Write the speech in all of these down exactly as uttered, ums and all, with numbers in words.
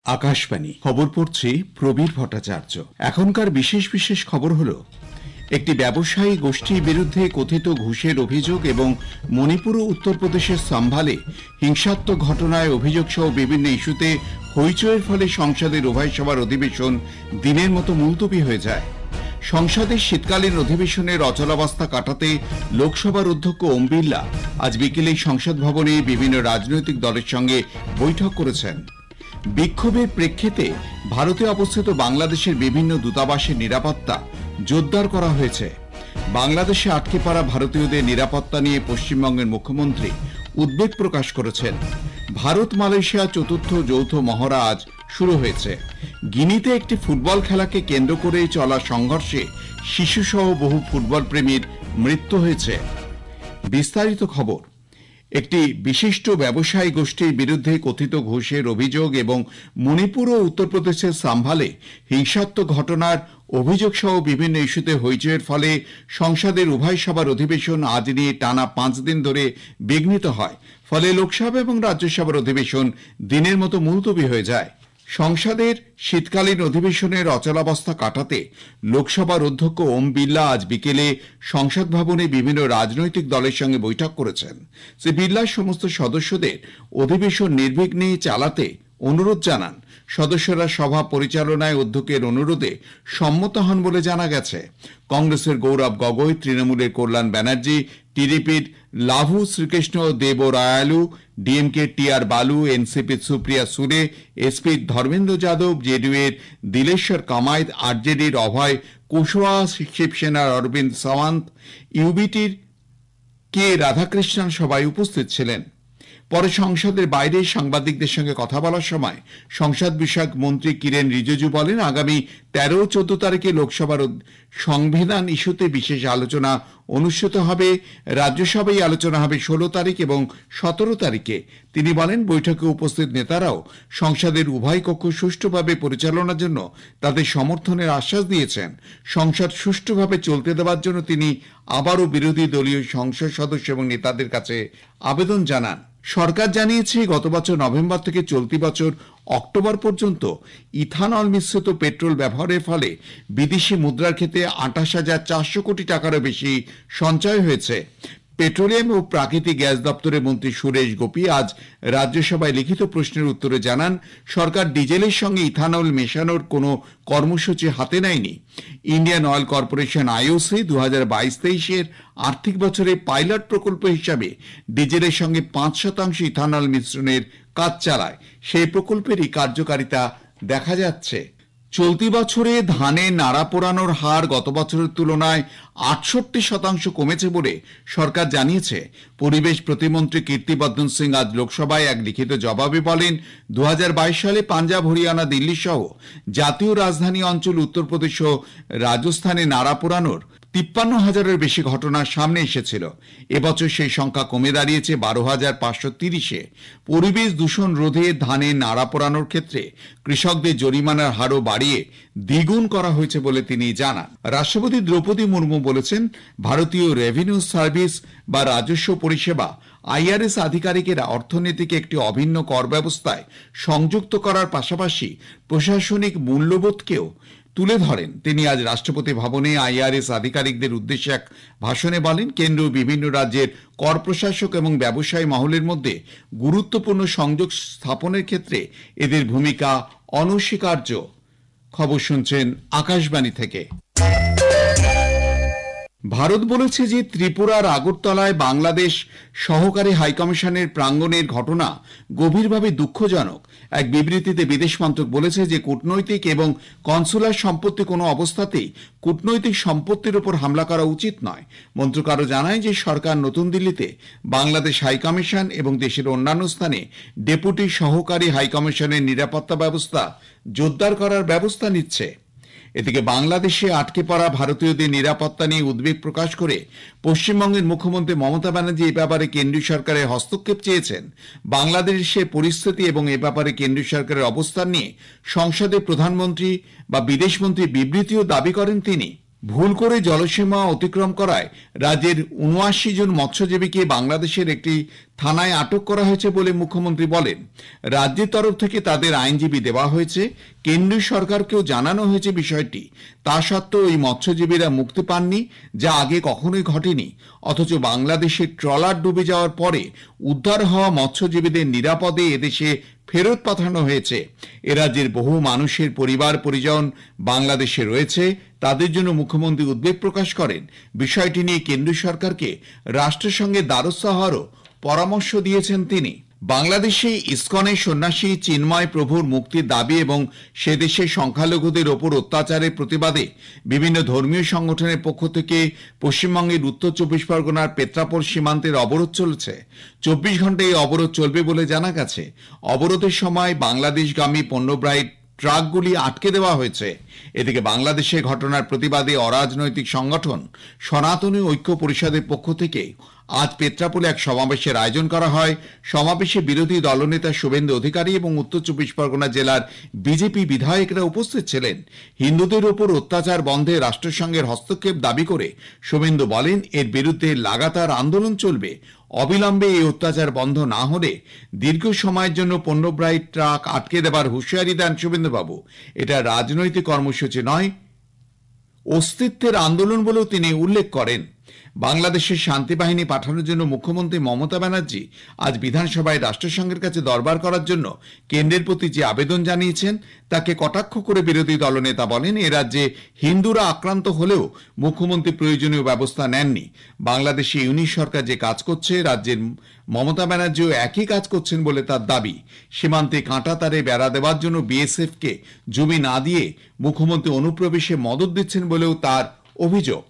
আকাশবাণী খবর পড়ছি প্রবীর ভট্টাচার্য। এখনকার বিশেষ বিশেষ খবর হলো, একটি ব্যবসায়ী গোষ্ঠীর বিরুদ্ধে কথিত ঘুষের অভিযোগ এবং মণিপুর ও উত্তরপ্রদেশের সাম্ভালে হিংসাত্মক ঘটনায় অভিযোগ সহ বিভিন্ন ইস্যুতে হইচইয়ের ফলে সংসদের উভয় সভার অধিবেশন দিনের মতো মুলতবি হয়ে যায়। সংসদের শীতকালীন অধিবেশনের অচলাবস্থা কাটাতে লোকসভার অধ্যক্ষ ওম বিড়লা আজ বিকেলে সংসদ ভবনে বিভিন্ন রাজনৈতিক দলের সঙ্গে বৈঠক করেছেন। বিক্ষোভের প্রেক্ষিতে ভারতে অবস্থিত বাংলাদেশের বিভিন্ন দূতাবাসের নিরাপত্তা জোরদার করা হয়েছে। বাংলাদেশে আটকে পড়া ভারতীয়দের নিরাপত্তা নিয়ে পশ্চিমবঙ্গের মুখ্যমন্ত্রী উদ্বেগ প্রকাশ করেছেন। ভারত মালয়েশিয়া চতুর্থ যৌথ মহড়া আজ শুরু হয়েছে। গিনিতে একটি ফুটবল খেলাকে কেন্দ্র করে চলা সংঘর্ষে শিশুসহ বহু ফুটবল প্রেমীর মৃত্যু হয়েছে। বিস্তারিত খবর। একটি বিশিষ্ট ব্যবসায়ী গোষ্ঠীর বিরুদ্ধে কথিত ঘুষের অভিযোগ এবং মণিপুর ও উত্তরপ্রদেশের সাম্ভালে হিংসাত্মক ঘটনার অভিযোগ সহ বিভিন্ন ইস্যুতে হইচইয়ের ফলে সংসদের উভয় সভার অধিবেশন আজ নিয়ে টানা পাঁচ দিন ধরে বিঘ্নিত হয়। ফলে লোকসভা এবং রাজ্যসভার অধিবেশন দিনের মতো মুলতবি হয়ে যায়। সংসদের শীতকালীন অধিবেশনের অচলাবস্থা কাটাতে লোকসভার অধ্যক্ষ ওম বিড়লা আজ বিকেলে সংসদ ভবনে বিভিন্ন রাজনৈতিক দলের সঙ্গে বৈঠক করেছেন। শ্রী বিড়লা সমস্ত সদস্যদের অধিবেশন নির্বিঘ্নে চালাতে অনুরোধ জানান। সদস্যরা সভা পরিচালনায় অধ্যক্ষের অনুরোধে সম্মত হন বলে জানা গেছে। কংগ্রেসের গৌরব গগৈ, তৃণমূলের কল্যাণ ব্যানার্জি, টিডিপির লাভু শ্রীকৃষ্ণ দেবরায়ালু, ডিএমকে টি আর বালু, এনসিপির সুপ্রিয়া সুরে, এসপির ধর্মেন্দ্র যাদব, জেডিইউ এর দিলেশ্বর কামাইত, আরজেডির অভয় কুশওয়া, শিবসেনার অরবিন্দ সাওয়ান্ত, ইউবিটির কে রাধাকৃষ্ণন সবাই উপস্থিত ছিলেন। পরে সংসদের বাইরে সাংবাদিকদের সঙ্গে কথা বলার সময় সংসদ বিষয়ক মন্ত্রী কিরেন রিজিজু বলেন, আগামী তেরো ও চোদ্দ তারিখে লোকসভার সংবিধান ইস্যুতে বিশেষ আলোচনা অনুষ্ঠিত হবে। রাজ্যসভায় আলোচনা হবে ষোলো তারিখ এবং সতেরো তারিখে। তিনি বলেন, বৈঠকে উপস্থিত নেতারাও সংসদের উভয় কক্ষ সুষ্ঠুভাবে পরিচালনার জন্য তাদের সমর্থনের আশ্বাস দিয়েছেন। সংসদ সুষ্ঠুভাবে চলতে দেওয়ার জন্য তিনি আবারও বিরোধী দলীয় সংসদ সদস্য এবং নেতাদের কাছে আবেদন জানান। সরকার জানিয়েছে, গত বছর নভেম্বর থেকে চলতি বছর অক্টোবর পর্যন্ত ইথানল মিশ্রিত পেট্রোল ব্যবহারের ফলে বিদেশি মুদ্রার ক্ষেত্রে আঠাশ হাজার চারশো কোটি টাকারও বেশি সঞ্চয় হয়েছে। পেট্রোলিয়াম ও প্রাকৃতিক গ্যাস দপ্তরের মন্ত্রী সুরেশ গোপী আজ রাজ্যসভায় লিখিত প্রশ্নের উত্তরে জানান, সরকার ডিজেলের সঙ্গে ইথানল মেশানোর কোনো কর্মসূচি হাতে নেয়নি। ইন্ডিয়ান অয়েল কর্পোরেশন আইওসি দু হাজার বাইশ তেইশের আর্থিক বছরে পাইলট প্রকল্প হিসাবে ডিজেলের সঙ্গে পাঁচ শতাংশ ইথানল মিশ্রণের কাজ চালায়। সেই প্রকল্পেরই কার্যকারিতা দেখা যাচ্ছে। চলতি বছরে ধানে নাড়া পোড়ানোর হার গত বছরের তুলনায় আটষট্টি শতাংশ কমেছে বলে সরকার জানিয়েছে। পরিবেশ প্রতিমন্ত্রী কীর্তিবর্ধন সিং আজ লোকসভায় এক লিখিত জবাবে বলেন, দু হাজার বাইশ সালে পাঞ্জাব, হরিয়ানা, দিল্লি সহ জাতীয় রাজধানী অঞ্চল, উত্তরপ্রদেশ ও রাজস্থানে নাড়া পোড়ানোর তিপ্পান্ন হাজারের বেশি ঘটনা সামনে এসেছিল। এবছর সেই সংখ্যা কমে দাঁড়িয়েছে বারো হাজার পাঁচশো তিরিশে। পরিবেশ দূষণ রোধে ধানে নাড়া পোড়ানোর ক্ষেত্রে কৃষকদের জরিমানার হারও বাড়িয়ে দ্বিগুণ করা হয়েছে বলে তিনি জানান। রাষ্ট্রপতি দ্রৌপদী মুর্মু বলেছেন, ভারতীয় রেভিনিউ সার্ভিস বা রাজস্ব পরিষেবা আইআরএস আধিকারিকেরা অর্থনীতিকে একটি অভিন্ন কর ব্যবস্থায় সংযুক্ত করার পাশাপাশি প্রশাসনিক মূল্যবোধকেও তুলে ধরেন। তিনি আজ রাষ্ট্রপতি ভবনে আইআরএস আধিকারিকদের উদ্দেশ্যে এক ভাষণে বলেন, কেন্দ্র বিভিন্ন রাজ্যের কর প্রশাসক এবং ব্যবসায়ী মহলের মধ্যে গুরুত্বপূর্ণ সংযোগ স্থাপনের ক্ষেত্রে এদের ভূমিকা অনস্বীকার্য। খবর শুনছেন আকাশবাণী থেকে। ভারত বলেছে যে ত্রিপুরার আগরতলায় বাংলাদেশ সহকারী হাইকমিশনের প্রাঙ্গণের ঘটনা গভীরভাবে দুঃখজনক। এক বিবৃতিতে বিদেশ মন্ত্রক বলেছে যে কূটনৈতিক এবং কনসুলার সম্পত্তি কোনো অবস্থাতেই কূটনৈতিক সম্পত্তির উপর হামলা করা উচিত নয়। মন্ত্রক আরও জানায় যে সরকার নতুন দিল্লিতে বাংলাদেশ হাইকমিশন এবং দেশের অন্যান্য স্থানে ডেপুটি সহকারী হাইকমিশনের নিরাপত্তা ব্যবস্থা জোরদার করার ব্যবস্থা নিচ্ছে। এদিকে বাংলাদেশে আটকে পড়া ভারতীয়দের নিরাপত্তা নিয়ে উদ্বেগ প্রকাশ করে পশ্চিমবঙ্গের মুখ্যমন্ত্রী মমতা ব্যানার্জি এ ব্যাপারে কেন্দ্রীয় সরকারের হস্তক্ষেপ চেয়েছেন। বাংলাদেশের পরিস্থিতি এবং এ ব্যাপারে কেন্দ্রীয় সরকারের অবস্থান নিয়ে সংসদে প্রধানমন্ত্রী বা বিদেশমন্ত্রী বিবৃতিও দাবি করেন তিনি। ভুল করে জলসীমা অতিক্রম করায় রাজ্যের উনআশি জন মৎস্যজীবীকে বাংলাদেশের একটি থানায় আটক করা হয়েছে বলে মুখ্যমন্ত্রী বলেন। রাজ্যের তরফ থেকে তাদের আইনজীবী দেওয়া হয়েছে, কেন্দ্রীয় সরকারকেও জানানো হয়েছে বিষয়টি। তা সত্ত্বেও এই মৎস্যজীবীরা মুক্তি পাননি, যা আগে কখনোই ঘটেনি। অথচ বাংলাদেশের ট্রলার ডুবে যাওয়ার পরে উদ্ধার হওয়া মৎস্যজীবীদের নিরাপদে এদেশে ফেরত পাঠানো হয়েছে। এ রাজ্যের বহু মানুষের পরিবার পরিজন বাংলাদেশে রয়েছে, তাদের জন্য মুখ্যমন্ত্রী উদ্বেগ প্রকাশ করেন। বিষয়টি নিয়ে কেন্দ্রীয় সরকারকে রাষ্ট্রের সঙ্গে দ্বারস্থ হওয়ারও পরামর্শ দিয়েছেন তিনি। বাংলাদেশে ইসকনের সন্ন্যাসী চিন্ময় প্রভুর মুক্তির দাবি এবং সে দেশের সংখ্যালঘুদের ওপর অত্যাচারের প্রতিবাদে বিভিন্ন ধর্মীয় সংগঠনের পক্ষ থেকে পশ্চিমবঙ্গের উত্তর চব্বিশ পরগনার পেত্রাপোল সীমান্তের অবরোধ চলছে। চব্বিশ ঘন্টা এই অবরোধ চলবে বলে জানা গেছে। অবরোধের সময় বাংলাদেশগামী পণ্যবাহী ট্রাকগুলি আটকে দেওয়া হয়েছে। এদিকে বাংলাদেশে ঘটনার প্রতিবাদে অরাজনৈতিক সংগঠন সনাতনী ঐক্য পরিষদের পক্ষ থেকে আজ পেত্রাপোলে এক সমাবেশের আয়োজন করা হয়। সমাবেশে বিরোধী দলনেতা শুভেন্দু অধিকারী এবং উত্তর চব্বিশ পরগনা জেলার বিজেপি বিধায়করা উপস্থিত ছিলেন। হিন্দুদের উপর অত্যাচার বন্ধে রাষ্ট্রসংঘের হস্তক্ষেপ দাবি করে শুভেন্দু বলেন, এর বিরুদ্ধে লাগাতার আন্দোলন চলবে। অবিলম্বে এই অত্যাচার বন্ধ না হলে দীর্ঘ সময়ের জন্য পণ্যবাহী ট্রাক আটকে দেবার হুঁশিয়ারি দেন শুভেন্দুবাবু। এটা রাজনৈতিক কর্মসূচি নয়, অস্তিত্বের আন্দোলন বলেও তিনি উল্লেখ করেন। বাংলাদেশের শান্তি বাহিনী পাঠানোর জন্য মুখ্যমন্ত্রী মমতা ব্যানার্জি আজ বিধানসভায় রাষ্ট্রসংঘের কাছে দরবার করার জন্য কেন্দ্রের প্রতি যে আবেদন জানিয়েছেন তাকে কটাক্ষ করে বিরোধী দলনেতা বলেন, এ রাজ্যে হিন্দুরা আক্রান্ত হলেও মুখ্যমন্ত্রী প্রয়োজনীয় ব্যবস্থা নেননি। বাংলাদেশে ইউনিট সরকার যে কাজ করছে, রাজ্যের মমতা ব্যানার্জিও একই কাজ করছেন বলে তার দাবি। সীমান্তে কাঁটা তারে বেড়া দেওয়ার জন্য বিএসএফ কে জমি না দিয়ে মুখ্যমন্ত্রী অনুপ্রবেশে মদত দিচ্ছেন বলেও তার অভিযোগ।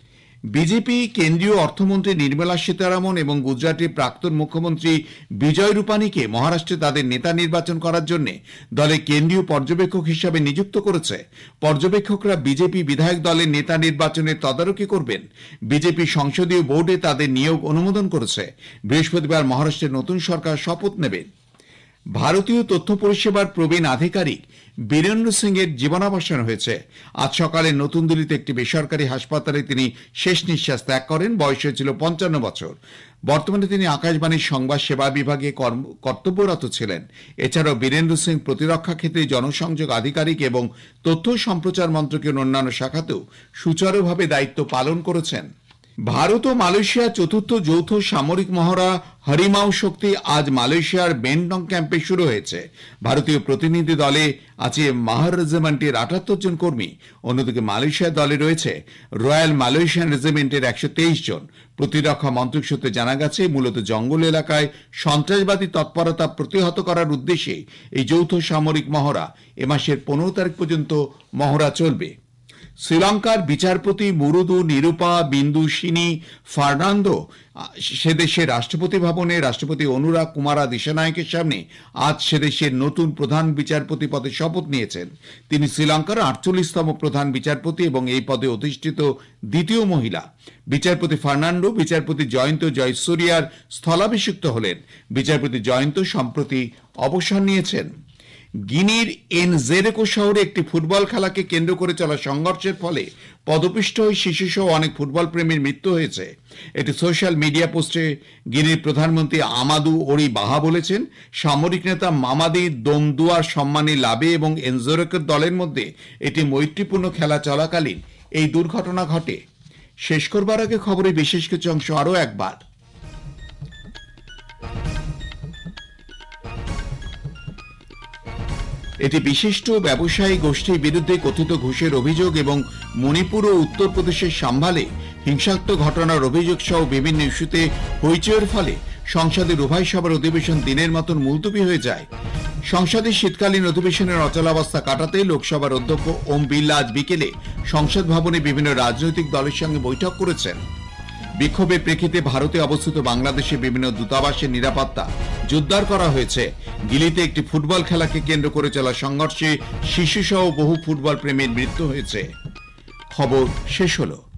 বিজেপি কেন্দ্রীয় অর্থমন্ত্রী নির্মলা সীতারামন এবং গুজরাটের প্রাক্তন মুখ্যমন্ত্রী বিজয় রূপানীকে মহারাষ্ট্রে তাদের নেতা নির্বাচন করার জন্য দলে কেন্দ্রীয় পর্যবেক্ষক হিসাবে নিযুক্ত করেছে। পর্যবেক্ষকরা বিজেপি বিধায়ক দলের নেতা নির্বাচনের তদারকি করবেন। বিজেপি সংসদীয় বোর্ডে তাদের নিয়োগ অনুমোদন করেছে। বৃহস্পতিবার মহারাষ্ট্রের নতুন সরকার শপথ নেবেন। ভারতীয় তথ্য পরিষেবার প্রবীণ আধিকারিক বীরেন্দ্র সিং এর জীবনাবসান হয়েছে। আজ সকালে নতুন দিল্লিতে একটি বেসরকারি হাসপাতালে তিনি শেষ নিঃশ্বাস ত্যাগ করেন। বয়স হয়েছিল পঞ্চান্ন বছর। বর্তমানে তিনি আকাশবাণীর সংবাদ সেবা বিভাগে কর্তব্যরত ছিলেন। এছাড়াও বীরেন্দ্র সিং প্রতিরক্ষা ক্ষেত্রে জনসংযোগ আধিকারিক এবং তথ্য সম্প্রচার মন্ত্রকের অন্যান্য শাখাতেও সুচারুভাবে দায়িত্ব পালন করেছেন। ভারত ও মালয়েশিয়ার চতুর্থ যৌথ সামরিক মহড়া হরিমাও শক্তি আজ মালয়েশিয়ার বেন্টং ক্যাম্পে শুরু হয়েছে। ভারতীয় প্রতিনিধি দলে আছে মাহার রেজিমেন্টের আটাত্তর জন কর্মী। অন্যদিকে মালয়েশিয়ার দলে রয়েছে রয়্যাল মালয়েশিয়ান রেজিমেন্টের একশো তেইশ জন। প্রতিরক্ষা মন্ত্রক সূত্রে জানা গেছে, মূলত জঙ্গল এলাকায় সন্ত্রাসবাদী তৎপরতা প্রতিহত করার উদ্দেশ্যে এই যৌথ সামরিক মহড়া এ মাসের পনেরো তারিখ পর্যন্ত মহড়া চলবে। শ্রীলঙ্কার বিচারপতি মুরুদু নিরুপা বিন্দুসিনী ফার্নান্দো সে দেশের রাষ্ট্রপতি ভবনে রাষ্ট্রপতি অনুরাগ কুমারা দিশানায়কের সামনে আজ সে দেশের নতুন প্রধান বিচারপতি পদে শপথ নিয়েছেন। তিনি শ্রীলঙ্কার আটচল্লিশতম প্রধান বিচারপতি এবং এই পদে অধিষ্ঠিত দ্বিতীয় মহিলা। বিচারপতি ফার্নান্ডো বিচারপতি জয়ন্ত জয়সূরিয়ার স্থলাভিষিক্ত হলেন। বিচারপতি জয়ন্ত সম্প্রতি অবসর নিয়েছেন। গিনির এনজেরেকো শহরে একটি ফুটবল খেলাকে কেন্দ্র করে চলা সংঘর্ষের ফলে পদপিষ্ট হয়ে শিশুসহ অনেক ফুটবল প্রেমীর মৃত্যু হয়েছে। একটি সোশ্যাল মিডিয়া পোস্টে গিনির প্রধানমন্ত্রী আমাদু ওরি বাহা বলেছেন, সামরিক নেতা মামাদি দোমদুয়ার সম্মানী লাভে এবং এনজেরেকোর দলের মধ্যে একটি মৈত্রীপূর্ণ খেলা চলাকালীন এই দুর্ঘটনা ঘটে। শেষ করবার আগে খবরে বিশেষ কিছু অংশ আরও একবার। এটি বিশিষ্ট ব্যবসায়ী গোষ্ঠীর বিরুদ্ধে কথিত ঘুষের অভিযোগ এবং মণিপুর ও উত্তরপ্রদেশের সাম্ভালে হিংসাত্মক ঘটনার অভিযোগ সহ বিভিন্ন ইস্যুতে হইচইয়ের ফলে সংসদের উভয় সভার অধিবেশন দিনের মতন মুলতবি হয়ে যায়। সংসদের শীতকালীন অধিবেশনের অচলাবস্থা কাটাতে লোকসভার অধ্যক্ষ ওম বিড়লা আজ বিকেলে সংসদ ভবনে বিভিন্ন রাজনৈতিক দলের সঙ্গে বৈঠক করেছেন। বিক্ষোভের প্রেক্ষিতে ভারতে অবস্থিত বাংলাদেশের বিভিন্ন দূতাবাসের নিরাপত্তা জোরদার করা হয়েছে। দিল্লিতে একটি ফুটবল খেলাকে কেন্দ্র করে চলা সংঘর্ষে শিশুসহ বহু ফুটবল প্রেমীর মৃত্যু হয়েছে। খবর শেষ হলো।